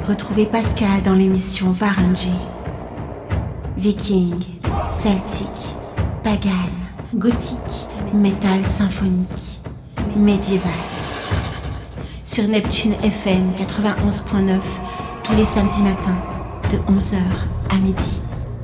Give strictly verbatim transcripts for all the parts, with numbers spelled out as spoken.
Retrouvez Pascal dans l'émission Varangy. Viking, celtique, pagan, gothique, métal symphonique, médiéval. Sur Neptune F M quatre-vingt-onze point neuf, tous les samedis matins, de onze heures à midi.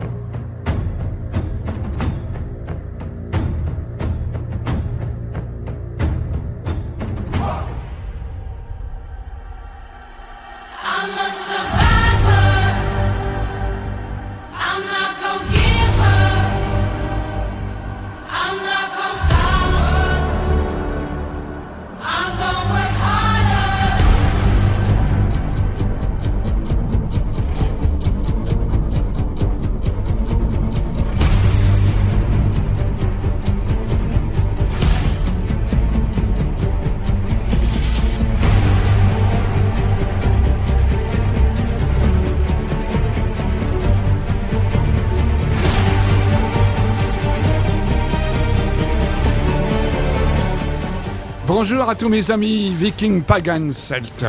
Bonjour à tous mes amis Viking, Pagan, Celtes.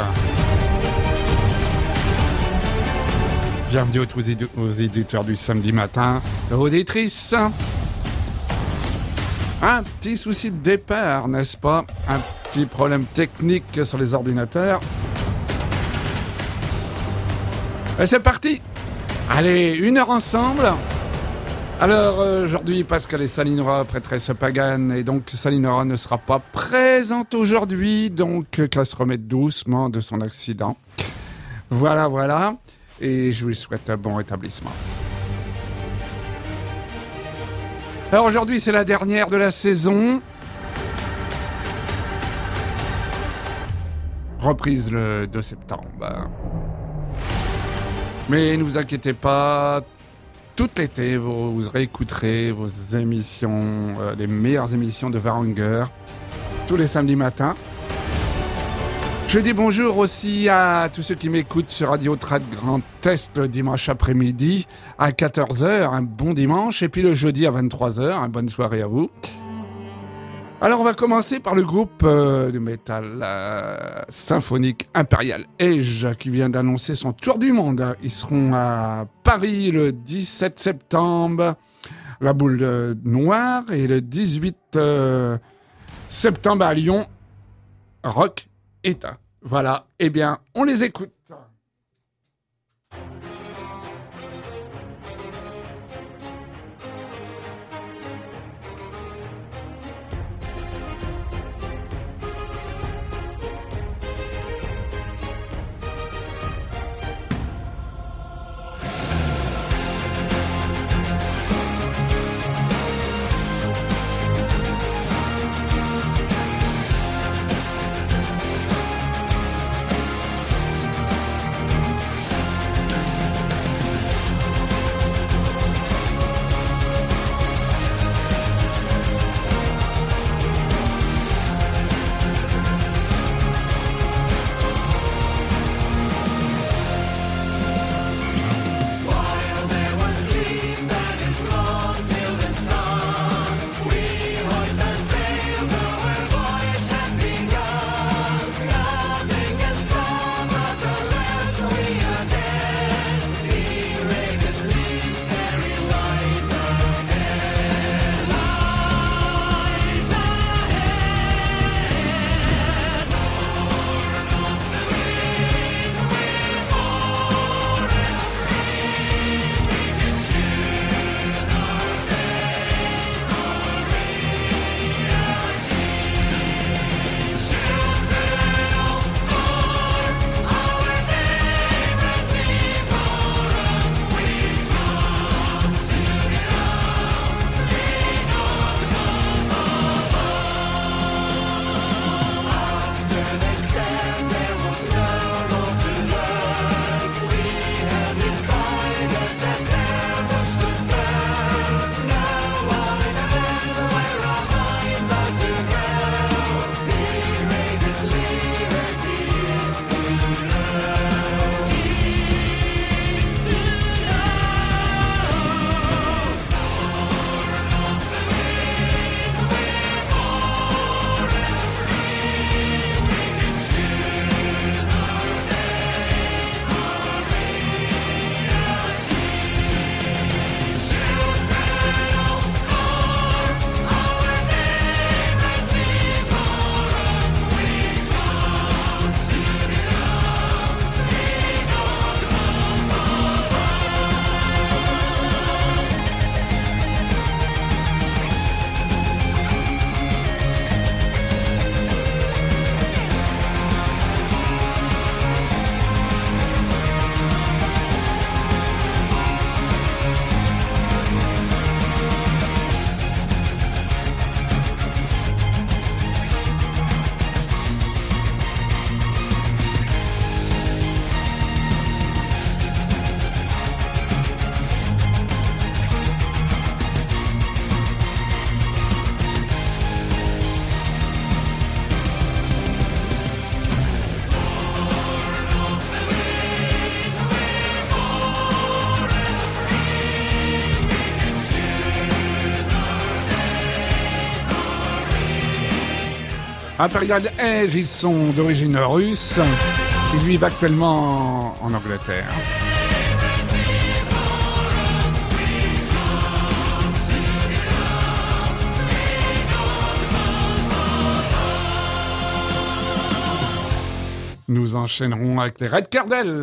Bienvenue aux, édu- aux éditeurs du samedi matin, auditrices. Un petit souci de départ, n'est-ce pas? Un petit problème technique sur les ordinateurs. Et c'est parti. Allez, une heure ensemble. Alors euh, aujourd'hui, Pascal et Salinora, prêtresse Pagan, et donc Salinora ne sera pas présente aujourd'hui, donc euh, qu'elle se remette doucement de son accident. Voilà, voilà, et je vous souhaite un bon rétablissement. Alors aujourd'hui, c'est la dernière de la saison. Reprise le deux septembre. Mais ne vous inquiétez pas, tout l'été, vous, vous réécouterez vos émissions, euh, les meilleures émissions de Varanger, tous les samedis matins. Je dis bonjour aussi à tous ceux qui m'écoutent sur Radio Trad Grand Est le dimanche après-midi à quatorze heures, un bon dimanche, et puis le jeudi à vingt-trois heures, une bonne soirée à vous. Alors on va commencer par le groupe euh, de métal euh, symphonique Imperial Age qui vient d'annoncer son tour du monde. Ils seront à Paris le dix-sept septembre, la boule euh, noire, et le dix-huit euh, septembre à Lyon, Rock État. Voilà, eh bien on les écoute. Imperial Age, ils sont d'origine russe. Ils vivent actuellement en Angleterre. Nous enchaînerons avec les Red Cardell.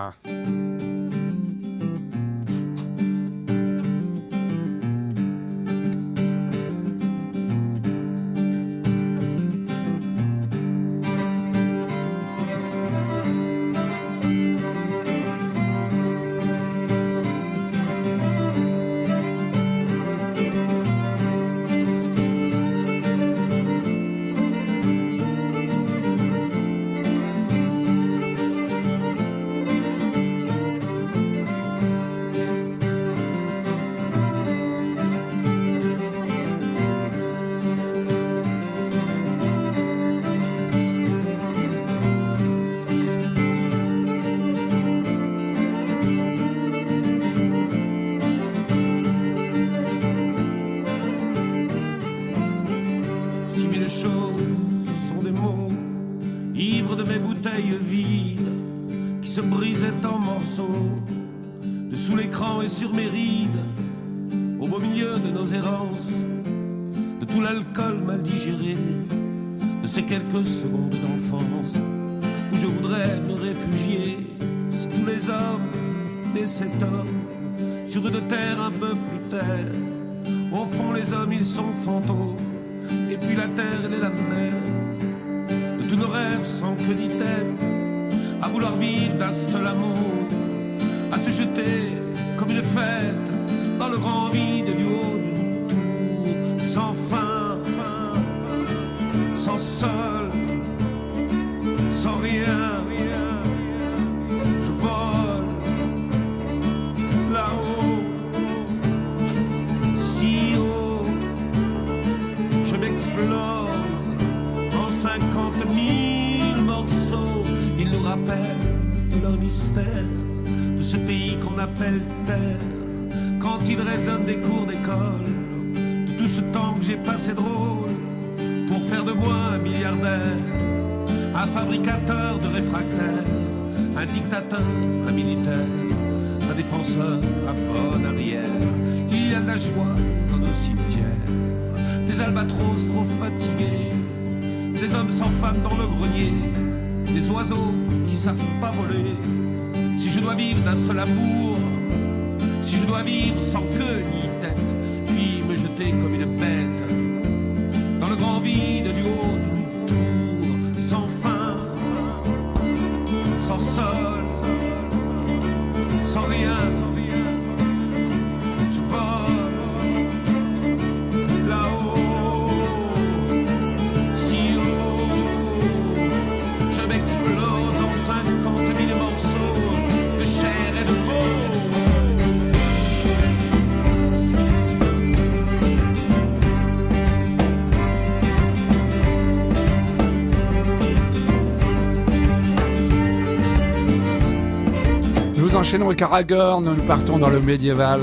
Nous enchaînons avec Aragorn, nous partons dans le médiéval.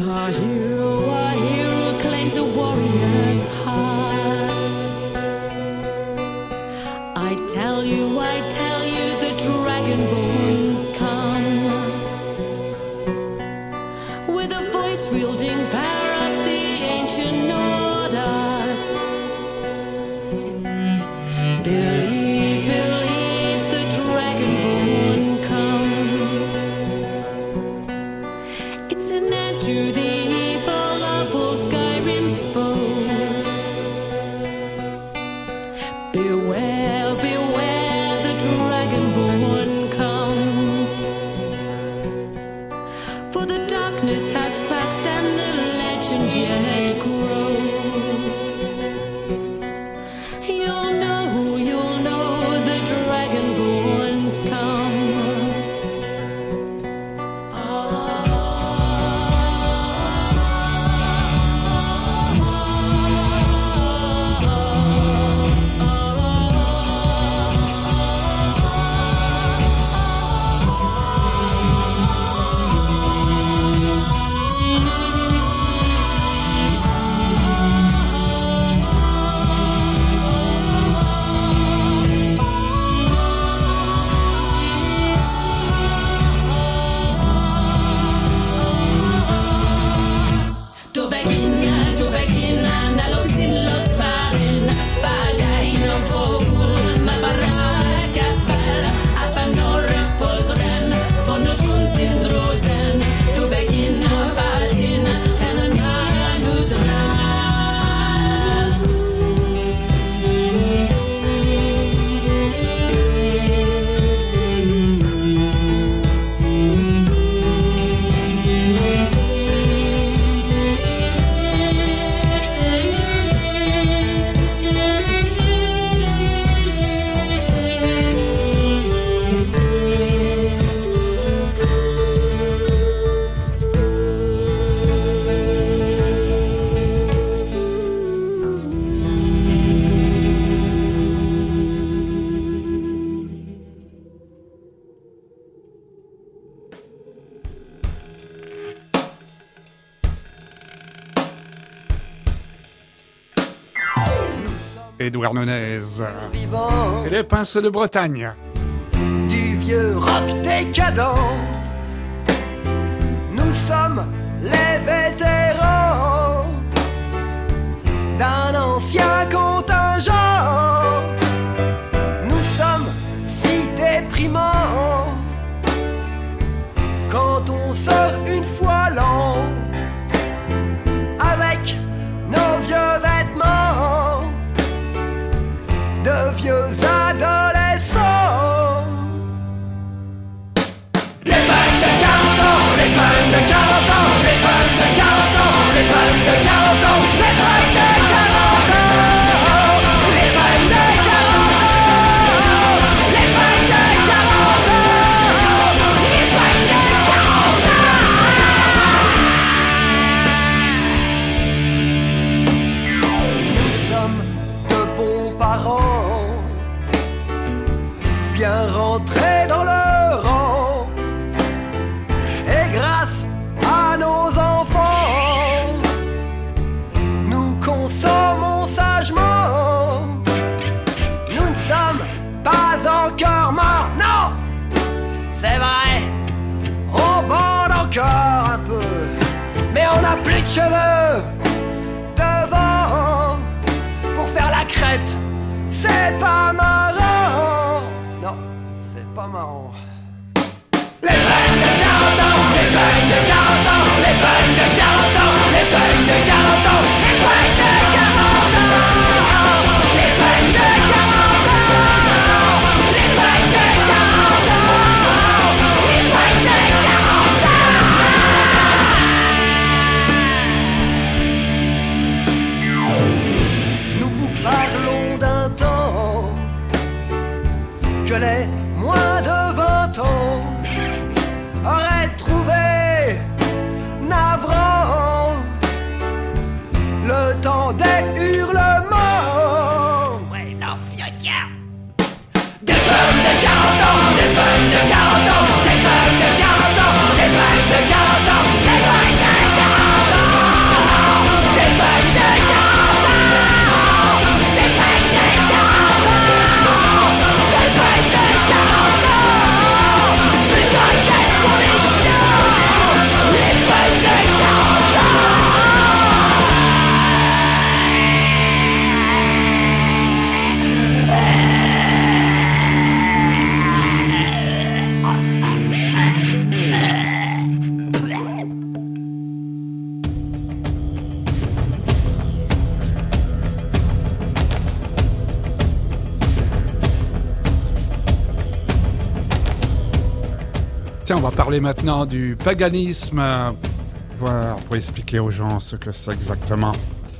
Our hero, our hero claims a warrior's heart. I tell you, I tell you, the dragon bones come with a voice wielding power of the ancient Nordics. Believe, believe, the dragon bone comes. It's an end to the evil of all Skyrim's foes. Beware, beware, the dragonborn comes. For the darkness has passed and the legend yet grows. You'll know, you'll know, the dragonborns come. Édouard Nunez et les pinces de Bretagne. Du vieux rock décadent, nous sommes les vétérans d'un ancien contingent. Nous sommes si déprimants quand on sort une fois l'an avec nos vieux vêtements de vieux adolescents. Les pannes de quarante ans, les pannes de quarante ans, les pannes de quarante ans, les pannes de quarante ans, les pannes de quarante ans, les pannes de quarante ans, les pannes de quarante ans, les pannes de quarante ans. Nous sommes de bons parents, bien rentrés dans le rang, et grâce à nos enfants, nous consommons sagement. Nous ne sommes pas encore morts, non, c'est vrai, on bande encore un peu, mais on n'a plus de cheveux devant pour faire la crête. C'est pas marrant, non, c'est pas marrant. Les peines de quarante ans, les peines de quarante ans, les peines de quarante ans, les peines de quarante ans, les peines de quarante ans, les peines de quarante ans, les peines de quarante ans, les peines de quarante ans. Nous vous parlons d'un temps Tiens, on va parler maintenant du paganisme, voir, pour expliquer aux gens ce que c'est exactement.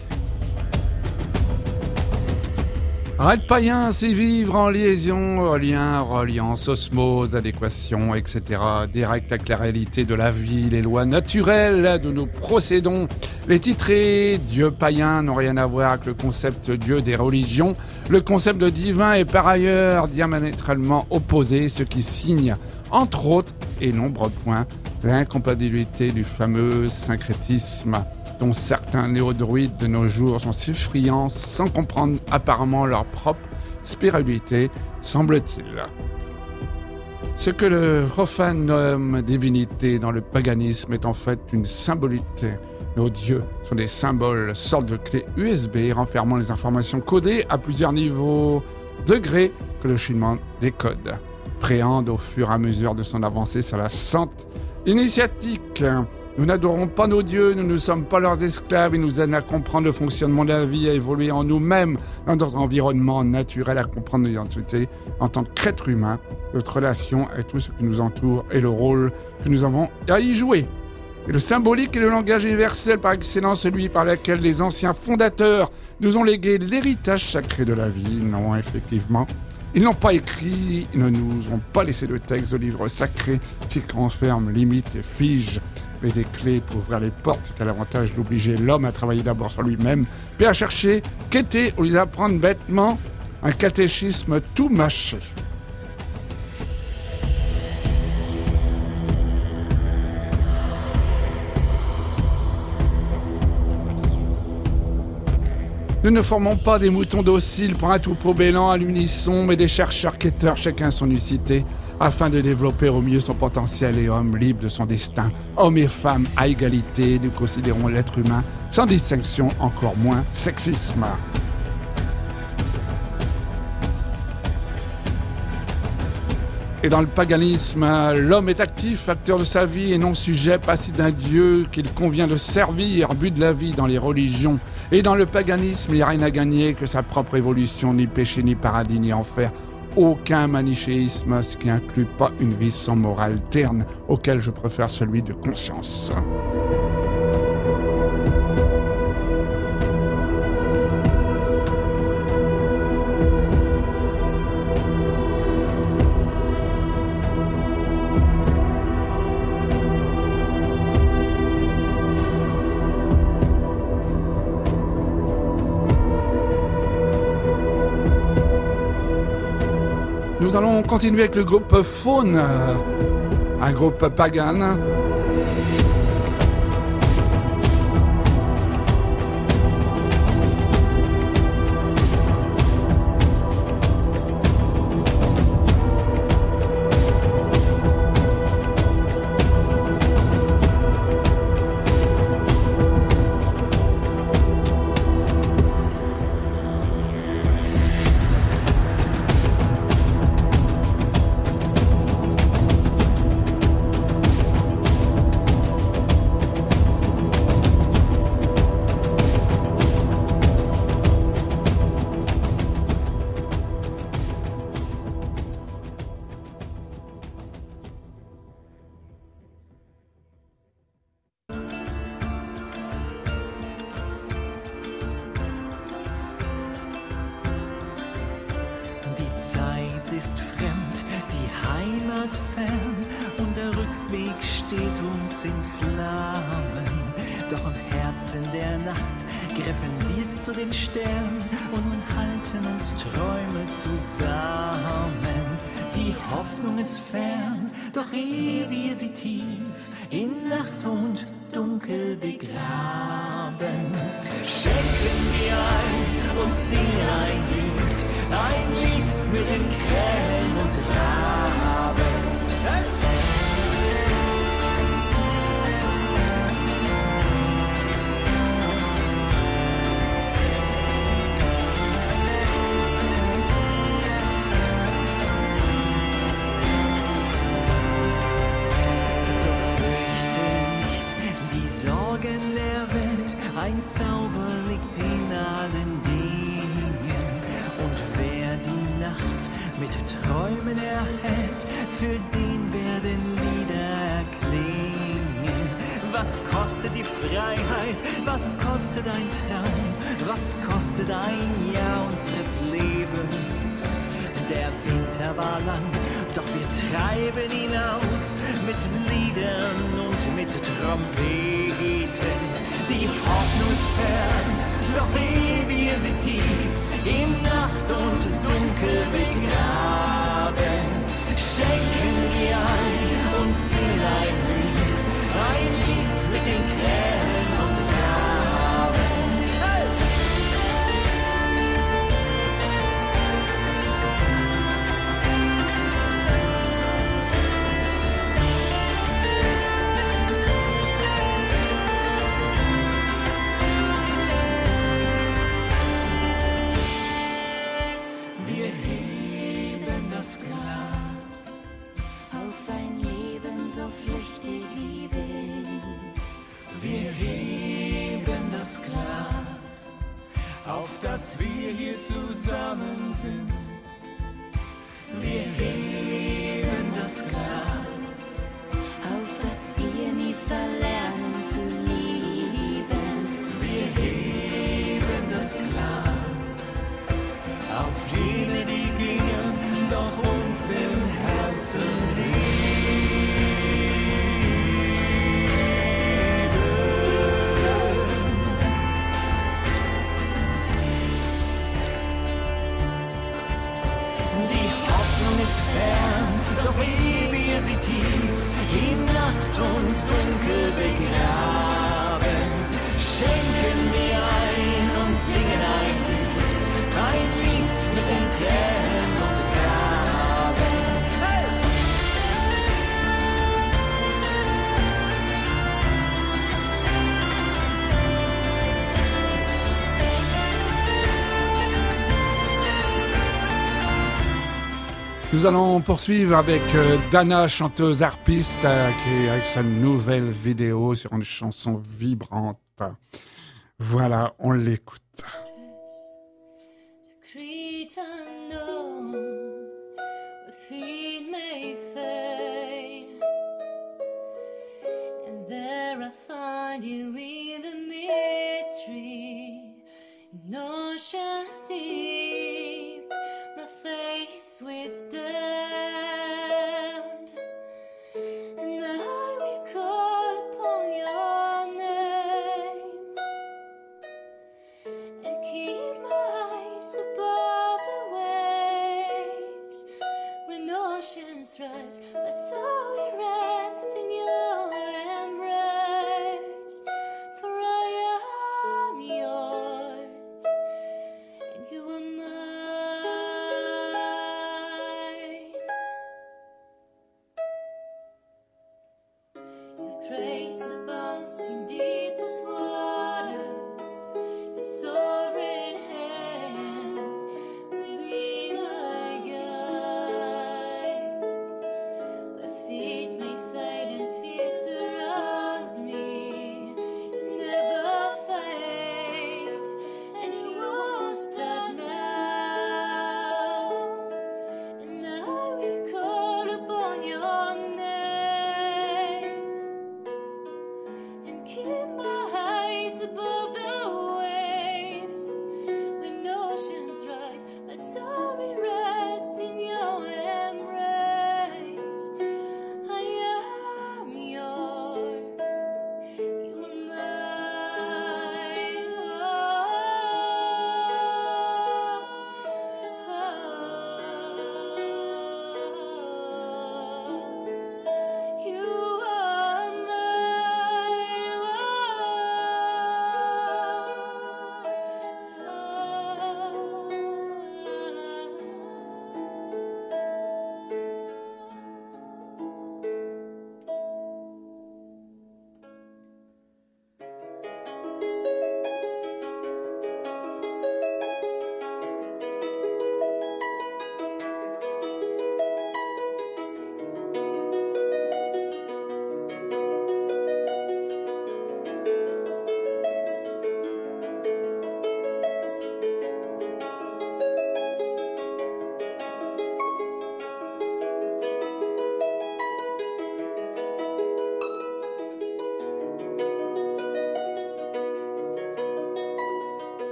Être païen, c'est vivre en liaison, lien, reliance, osmose, adéquation, et cetera. Direct avec la réalité de la vie, les lois naturelles de nos procédons. Les titrés Dieu païen n'ont rien à voir avec le concept Dieu des religions. Le concept de divin est par ailleurs diamétralement opposé, ce qui signe, entre autres, et nombreux points, l'incompatibilité du fameux syncrétisme dont certains néo-druides de nos jours sont si friands sans comprendre apparemment leur propre spiritualité, semble-t-il. Ce que le profane nomme divinité dans le paganisme est en fait une symbolité. Nos dieux sont des symboles, sortes de clés U S B renfermant les informations codées à plusieurs niveaux, degrés que le cheminement décode, préhende au fur et à mesure de son avancée sur la sainte initiatique. Nous n'adorons pas nos dieux, nous ne sommes pas leurs esclaves, ils nous aident à comprendre le fonctionnement de la vie, à évoluer en nous-mêmes, dans notre environnement naturel, à comprendre notre identité en tant qu'être humain, notre relation avec tout ce qui nous entoure et le rôle que nous avons à y jouer. Et le symbolique est le langage universel par excellence, celui par lequel les anciens fondateurs nous ont légué l'héritage sacré de la vie. Non, effectivement, ils n'ont pas écrit, ils ne nous ont pas laissé de texte de livre sacré qui renferme, limite et fige, mais des clés pour ouvrir les portes, qui a l'avantage d'obliger l'homme à travailler d'abord sur lui-même, puis à chercher, quêter, au lieu d'apprendre bêtement un catéchisme tout mâché. Nous ne formons pas des moutons dociles pour un troupeau bêlant à l'unisson, mais des chercheurs quêteurs, chacun son unicité, afin de développer au mieux son potentiel et homme libre de son destin. Hommes et femmes à égalité, nous considérons l'être humain sans distinction, encore moins sexisme. Et dans le paganisme, l'homme est actif, acteur de sa vie et non sujet, passif d'un dieu qu'il convient de servir, but de la vie dans les religions. Et dans le paganisme, il n'y a rien à gagner que sa propre évolution, ni péché, ni paradis, ni enfer. Aucun manichéisme, ce qui n'inclut pas une vie sans morale terne, auquel je préfère celui de conscience. Nous allons continuer avec le groupe Faune, un groupe pagan. ist fremd, die Heimat fern und der Rückweg steht uns in Flammen. Doch im Herzen der Nacht griffen wir zu den Sternen und nun halten uns Träume zusammen. Die Hoffnung ist fern, doch ehe wir sie tief in Nacht und Dunkel begraben, schenken wir ein und singen ein Lied, ein Lied mit den Krähen und Raben. So fürchte nicht die Sorgen der Welt, ein Zauber liegt in allen Dingen. Und wer die Nacht mit Träumen erhält, Was kostet die Freiheit? Was kostet ein Traum? Was kostet ein Jahr unseres Lebens? Der Winter war lang, doch wir treiben ihn aus mit Liedern und mit Trompeten. Die Hoffnung ist fern, doch ehe wir sie tief in Nacht und Dunkel begraben, schenken wir ein und singen ein Lied, ein Lied mit den Krähen und Raben. Hey! Wir heben das Glas auf ein Leben so flüchtig wie Wind. Wir heben das Glas, auf das wir hier zusammen sind. Wir heben das Glas, Auf dass wir nie verlernen zu lieben. wir heben das Glas, auf jene, die gingen, doch uns im Herzen Die Hoffnung ist fern, doch ehe wir sie tief in Nacht und Dunkel begraben, schenken wir ein und singen ein Lied, ein Lied mit den Krähen und Raben. Hey! Nous allons poursuivre avec euh, Dana, chanteuse harpiste, euh, qui est avec sa nouvelle vidéo sur une chanson vibrante. Voilà, on l'écoute. Secret unknown, the feet may fade, and there I find you in the mystery, in oceans deep, my face withstand, and I will call upon your name. And keep my eyes above the waves. When oceans rise, my soul will rest in your embrace.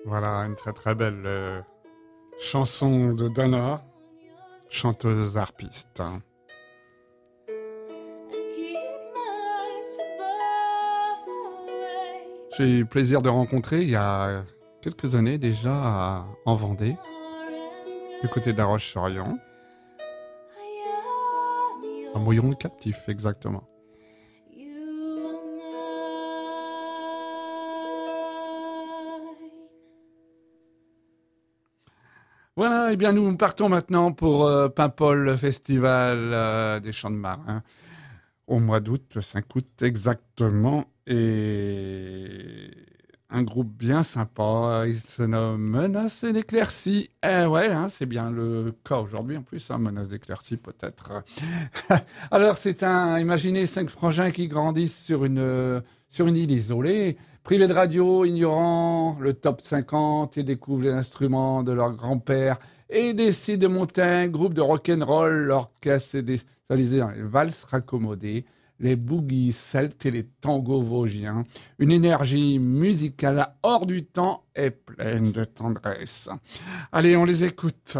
Voilà, une très très belle euh, chanson de Donna, chanteuse harpiste. J'ai eu le plaisir de rencontrer il y a quelques années déjà à- en Vendée, du côté de la Roche-sur-Yon, à Mouillon-le-Captif exactement. Voilà, et bien nous partons maintenant pour euh, Paimpol, le festival euh, des chants de marins, au mois d'août, le cinq août exactement, et un groupe bien sympa, il se nomme Menace d'éclaircie. Eh ouais, hein, c'est bien le cas aujourd'hui en plus, hein, Menace d'éclaircie peut-être. Alors c'est un, imaginez cinq frangins qui grandissent sur une, euh, sur une île isolée, privés de radio, ignorant le top cinquante, ils découvrent les instruments de leur grand-père et décident de monter un groupe de rock'n'roll. L'orchestre est spécialisé dans les valses raccommodées, les boogies celtes et les tangos vosgiens. Une énergie musicale hors du temps et pleine de tendresse. Allez, on les écoute.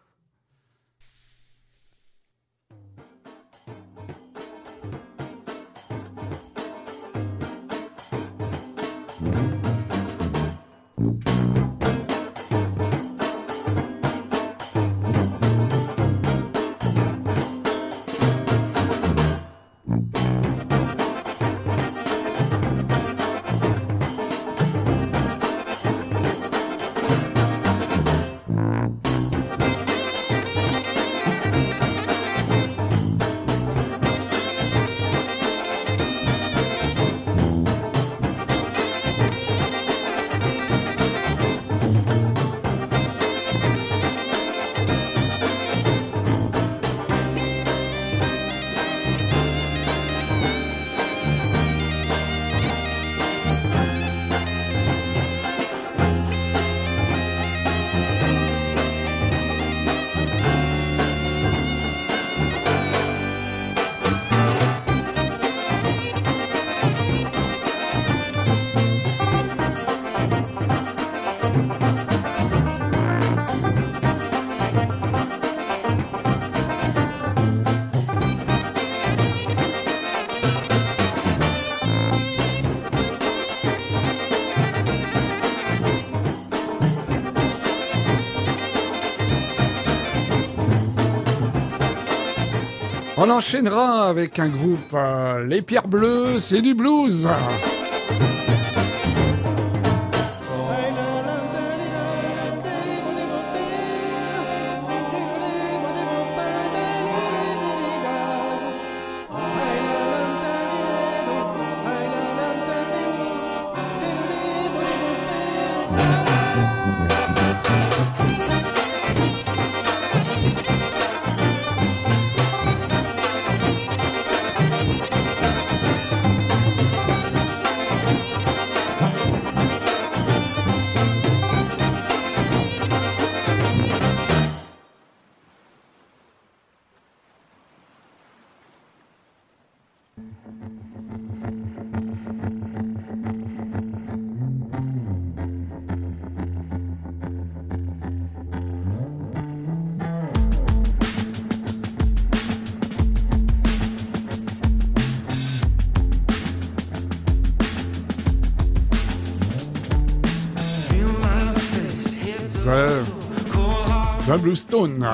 On enchaînera avec un groupe, euh, Les Pierres Bleues, c'est du blues. The, the Bluestone.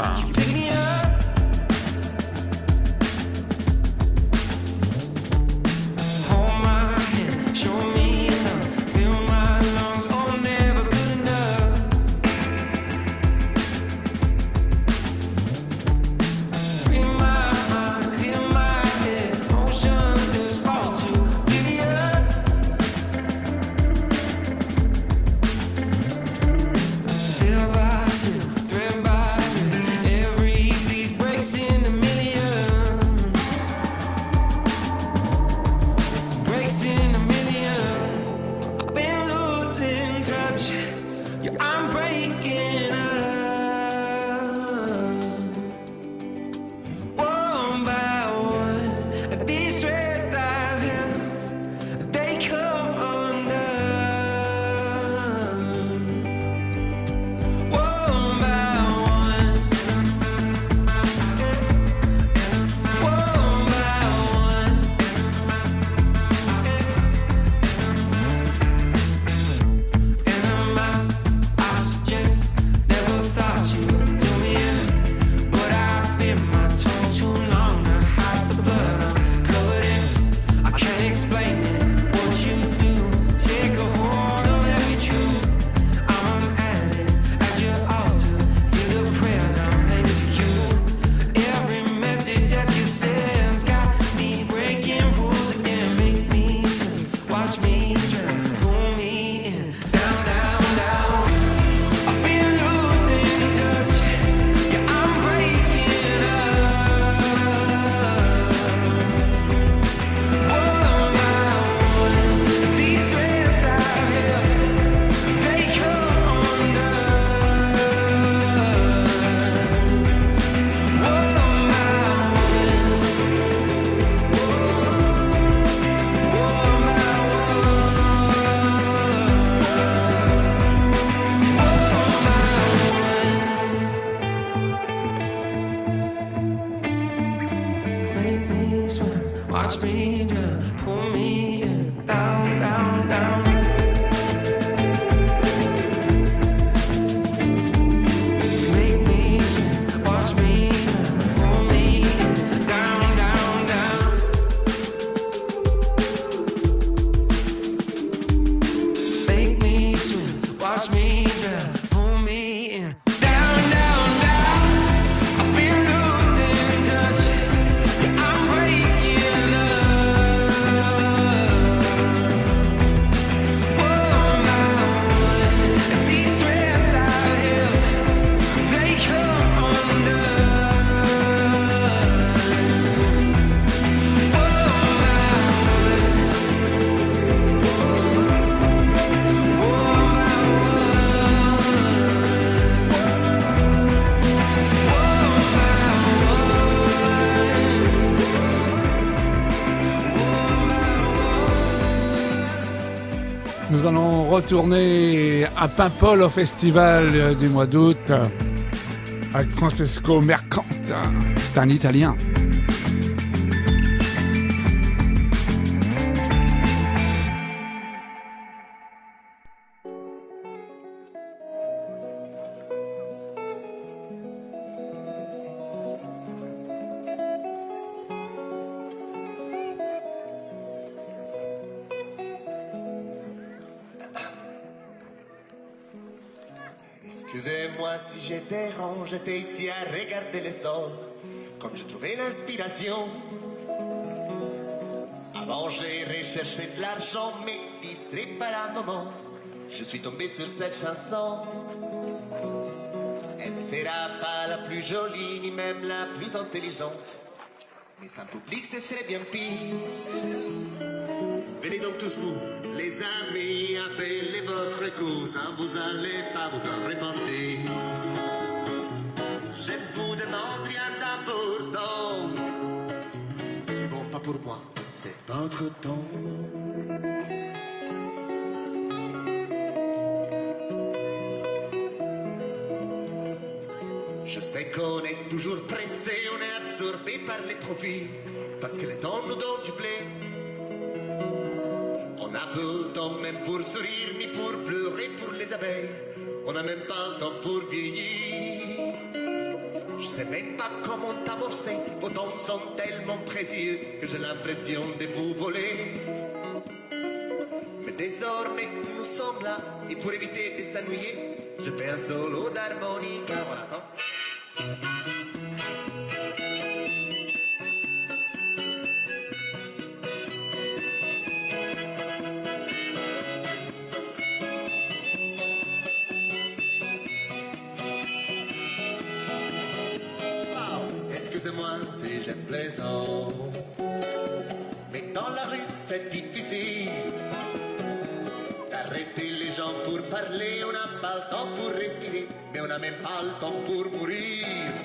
Silver, thread by thread, every me swim, watch me drown, pull me in, down, down, down. Make me swim, watch me drown, pull me in, down, down, down. Make me swim, watch me drown, pull me in, down, down, down. I've been losing touch, I'm breaking up. Whoa, my one, and these threads I held, they come undone. Whoa, my one, whoa, my Nous allons retourner à Paimpol au festival du mois d'août avec Francesco Mercante. C'est un Italien. Excusez-moi si je dérange, j'étais ici à regarder les sorts, comme je trouvais l'inspiration. Avant j'ai recherché de l'argent, mais distrait par un moment, je suis tombé sur cette chanson. Elle ne sera pas la plus jolie, ni même la plus intelligente, mais sans public ce serait bien pire. Venez donc tous vous, les amis, appelez votre cousin, vous allez pas vous en repentir. Je vous demande rien d'important. Bon, pas pour moi, c'est votre temps. Je sais qu'on est toujours pressé, on est absorbé par les profits, parce que le temps nous donne du blé. On n'a pas le temps même pour sourire, ni pour pleurer pour les abeilles. On n'a même pas le temps pour vieillir. Je sais même pas comment t'amorcer, vos temps sont tellement précieux que j'ai l'impression de vous voler. Mais désormais nous sommes là, et pour éviter de s'ennuyer, je fais un solo d'harmonica. Voilà, attends. Excusez-moi si j'aime plaisant, mais dans la rue c'est difficile d'arrêter les gens pour parler. On n'a pas le temps pour respirer, mais on n'a même pas le temps pour mourir.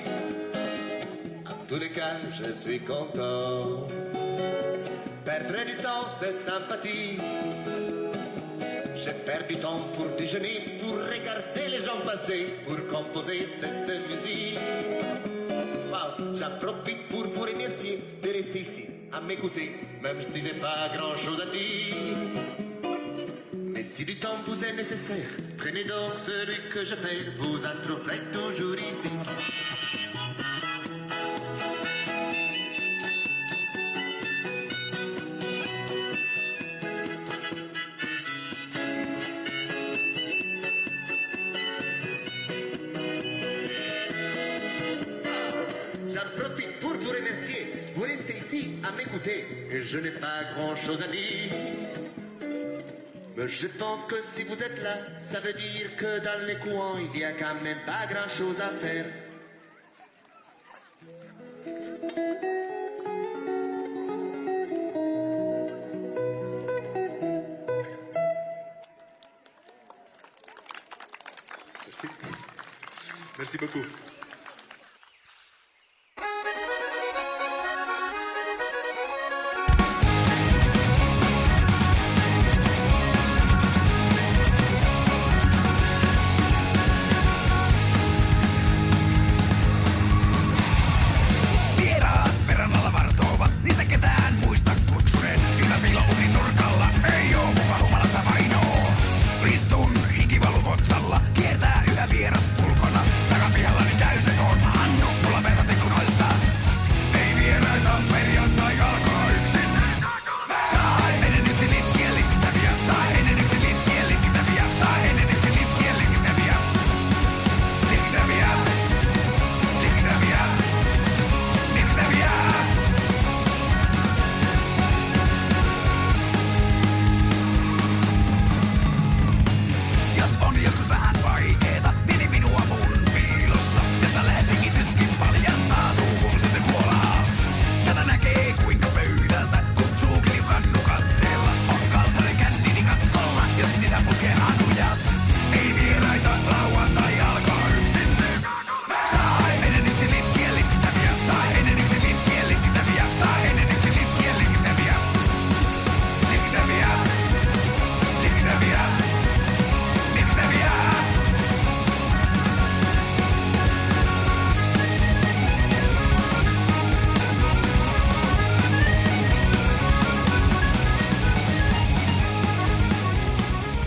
En tous les cas, je suis content. Perdre du temps, c'est sympathique. J'ai perdu du temps pour déjeuner, pour regarder les gens passer, pour composer cette musique. Wow, j'en profite pour vous remercier de rester ici à m'écouter, même si j'ai pas grand chose à dire. Mais si du temps vous est nécessaire, prenez donc celui que je fais, vous en trouverez toujours ici. À m'écouter, et je n'ai pas grand chose à dire. Mais je pense que si vous êtes là, ça veut dire que dans les coins, il y a quand même pas grand chose à faire. Merci. Merci beaucoup. Vieraat perän alla vartovat, niistä ketä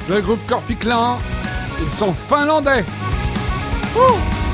Le groupe Corpiclan, ils sont finlandais. Ouh.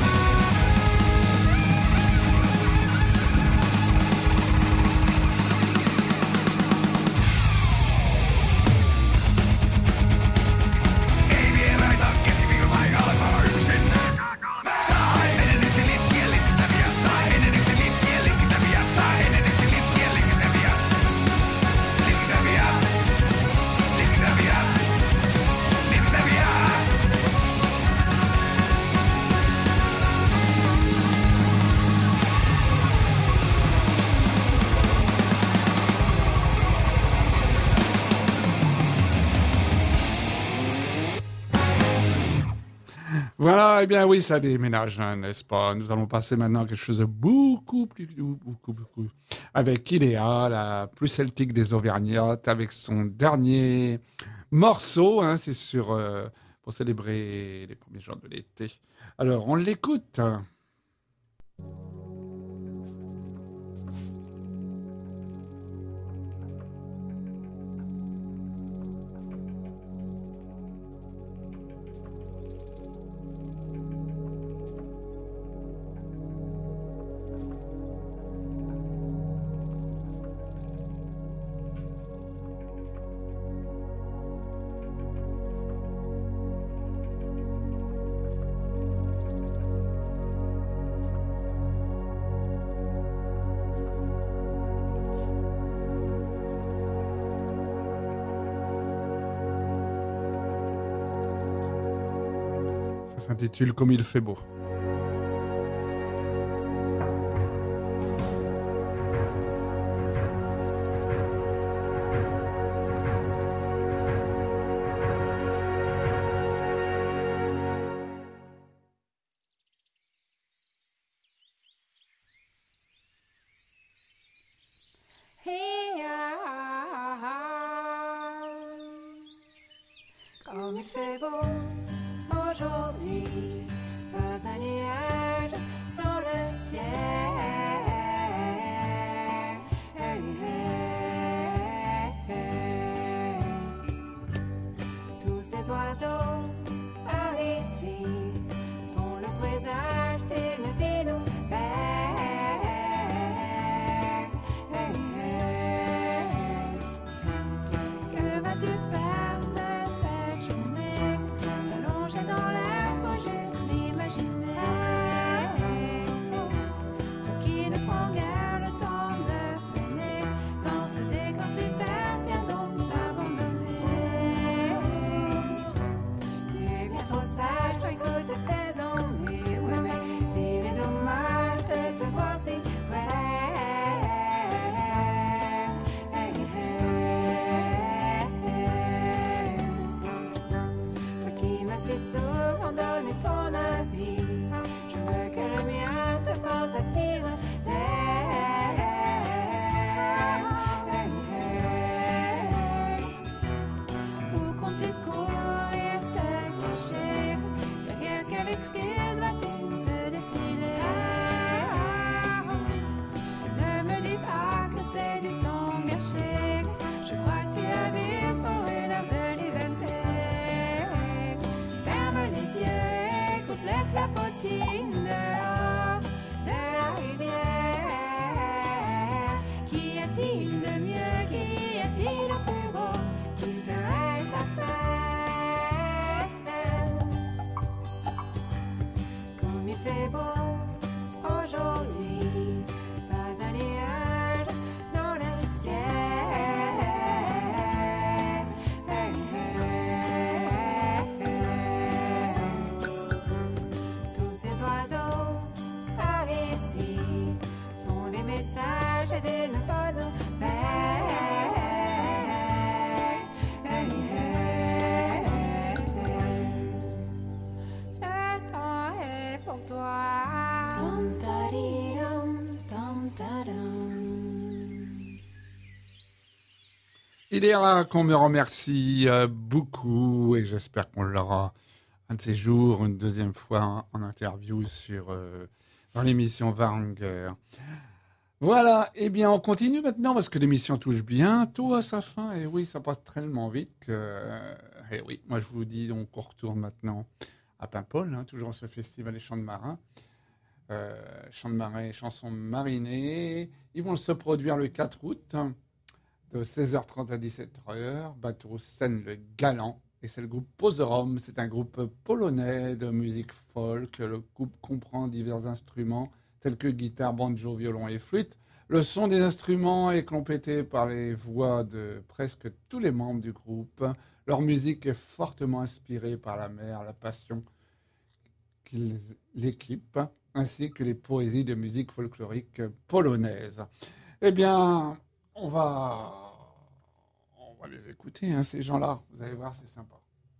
Voilà, eh bien oui, ça déménage, hein, n'est-ce pas? Nous allons passer maintenant à quelque chose de beaucoup plus, beaucoup, beaucoup, avec Iléa, la plus celtique des Auvergnates, avec son dernier morceau, hein, c'est sur, euh, pour célébrer les premiers jours de l'été. Alors, on l'écoute. Ça s'intitule Comme il fait beau. Comme il fait beau aujourd'hui, pas un nuage dans le ciel. Hey, hey, hey. Tous ces oiseaux par ici sont le présage d'une vie nouvelle. Hey, hey. Que vas-tu faire de cette journée? Allongé dans l'air pour juste l'imaginer. Toi qui ne prends guère le temps de freiner dans ce décor super, viens donc t'abandonner. Tu es bien trop sage pour écouter tes envies. Ouais, mais s'il est dommage de te voir si près. Hey, hey, hey. Toi qui m'as si souvent donné ton avis, je veux que le mien te porte à tire d'air. Hey, hey. Où comptes-tu courir, te cacher? Derrière quelle excuse vas-tu te défiler? Ne me dis pas que c'est du temps gâché. Je crois que tu avises pour une heure de liberté. Ferme les yeux, écoute les clapotines dehors de la rivière. Qu'y a-t-il de mieux, qu'y a-t-il de plus beau qu'il te reste à faire? Comme il fait beau aujourd'hui, pas un nuage dans le ciel. Hey, hey, hey. Tous ces oiseaux par ici sont les messages d'une bonne nouvelle. Hey, hey, hey. Ce temps est pour toi. Dum, tadidum, dum, tadam. Il est là qu'on me remercie euh, beaucoup et j'espère qu'on l'aura un de ces jours, une deuxième fois en interview sur, euh, dans l'émission Waranger. Voilà, eh bien on continue maintenant parce que l'émission touche bientôt à sa fin et oui, ça passe tellement vite que euh, Et oui, moi je vous dis, donc on retourne maintenant à Paimpol, hein, toujours ce festival des chants de marins. Euh, chants de marins et chansons marinées. Ils vont se produire le quatre août, de seize heures trente à dix-sept heures. Bateau scène le Galant. Et c'est le groupe Poserom. C'est un groupe polonais de musique folk. Le groupe comprend divers instruments tels que guitare, banjo, violon et flûte. Le son des instruments est complété par les voix de presque tous les membres du groupe. Leur musique est fortement inspirée par la mer, la passion qu'ils l'équipent, ainsi que les poésies de musique folklorique polonaise. Eh bien, on va, on va les écouter, hein, ces gens-là. Vous allez voir, c'est sympa.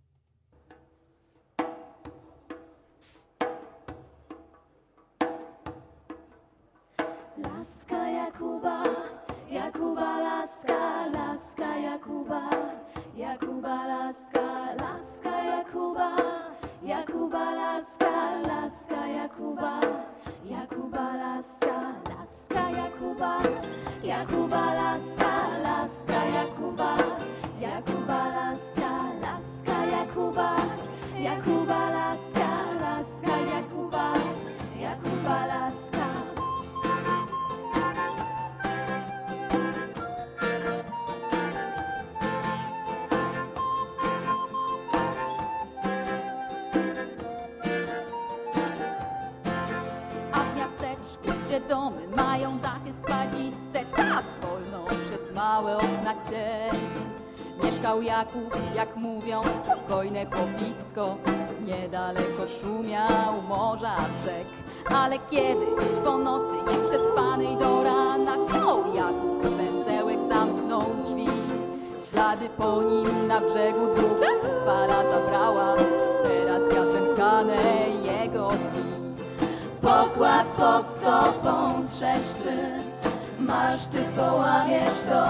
Laska Jakuba, Jakuba laska, laska Jakuba, Jakuba laska, laska Jakuba, Jakuba laska, laska Jakuba, Jakuba laska, laska Jakuba, Jakuba laska, laska Jakuba, Jakuba laska, laska Jakuba, Jakuba laska, laska Jakuba, Jakuba laska. Gdzie domy mają dachy spadziste, czas wolno przez małe okna cień. Mieszkał Jakub, jak mówią, spokojne chłopisko, niedaleko szumiał morza brzeg. Ale kiedyś po nocy nieprzespanej do rana wziął Jakub węzełek, zamknął drzwi. Ślady po nim na brzegu druga fala zabrała, teraz wiatrem tkane jego dni. Pokład pod stopą trzeszczy, masz ty połamiesz to.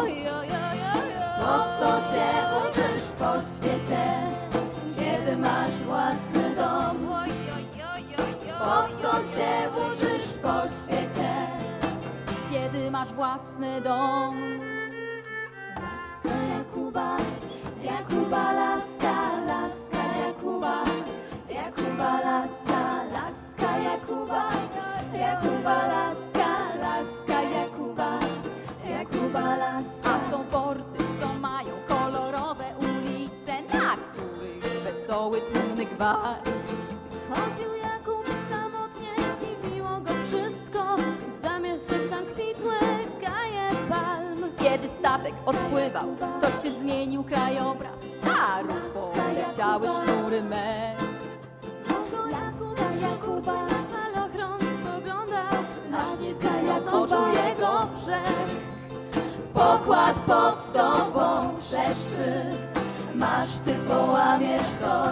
Po co się uczysz po świecie, kiedy masz własny dom? Po co się uczysz po świecie, kiedy masz własny dom? Laska Jakuba, Jakuba laska, laska Jakuba, Jakuba laska, laska Jakuba, Jakuba laska, laska Jakuba, Jakuba laska. A są porty, co mają kolorowe ulice, na których wesoły tłumny gwar. Chodził Jakub samotnie, dziwiło go wszystko, zamiast że tam kwitły gaje palm. Kiedy statek odpływał, to się zmienił krajobraz, za rufą leciały sznury mecz. Laska Jakuba, falochron spoglądał, aż nie zgadza z oczu jego brzeg. Pokład pod stopą trzeszczy, masz ty połamiesz to.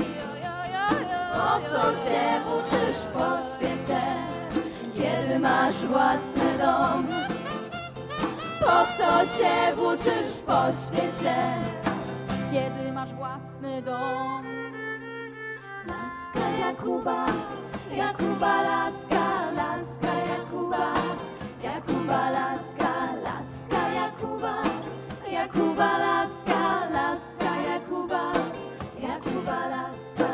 Po co się uczysz po świecie, kiedy masz własny dom? Po co się uczysz po świecie, kiedy masz własny dom? Laska Jakuba, Jakuba laska, laska Jakuba, Jakuba laska, laska Jakuba, Jakuba laska, laska Jakuba, Jakuba laska.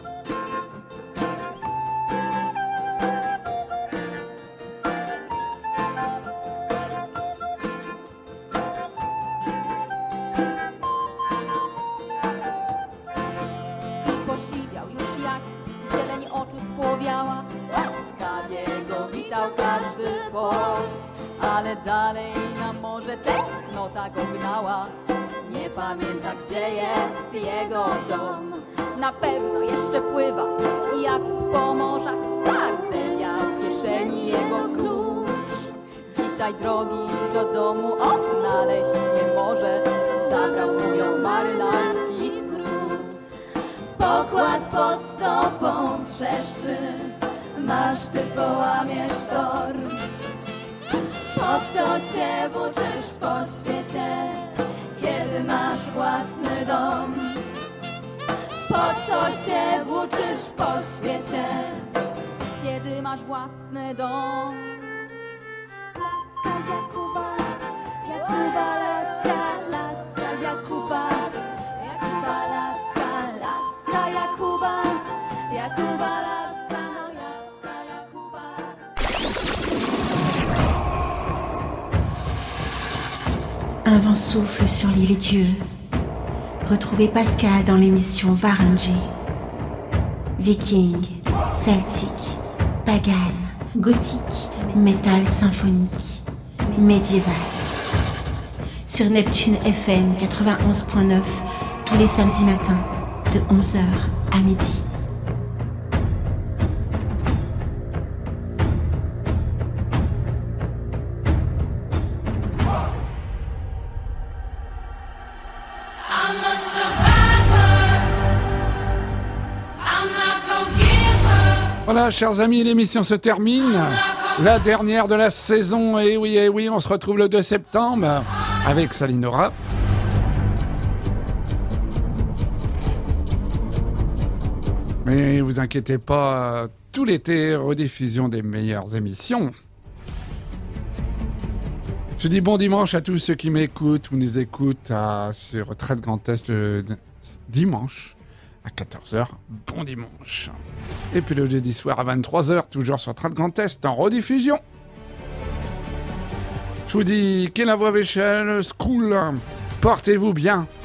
Spłowiała, łaskawie go witał każdy port, ale dalej na morze tęsknota go gnała. Nie pamięta, gdzie jest jego dom. Na pewno jeszcze pływa Jakub po morzach, zardzewiał w kieszeni jego klucz. Dzisiaj drogi do domu odnaleźć nie może, zabrał mu ją marynarski trud. Pokład pod stopą trzeszczy, masz ty połamiesz tor. Po co się włóczysz po świecie, kiedy masz własny dom? Po co się włóczysz po świecie, kiedy masz własny dom? Laska Jakuba, Jakuba laska, laska Jakuba, Jakuba Un vent souffle sur l'île Dieu. Retrouvez Pascal dans l'émission Varangy. Viking, celtique, pagan, gothique, métal symphonique, médiéval. Sur Neptune F M quatre-vingt-onze point neuf, tous les samedis matins, de onze heures à midi. Voilà, chers amis, l'émission se termine. La dernière de la saison. Et oui, et oui, on se retrouve le deux septembre avec Salinora. Mais vous inquiétez pas, tout l'été, rediffusion des meilleures émissions. Je dis bon dimanche à tous ceux qui m'écoutent ou nous écoutent à, sur Trade Grand Est le dimanche à quatorze heures. Bon dimanche. Et puis le jeudi soir à vingt-trois heures, toujours sur Trade Grand Est en rediffusion. Je vous dis, Kenavovechel School, portez-vous bien.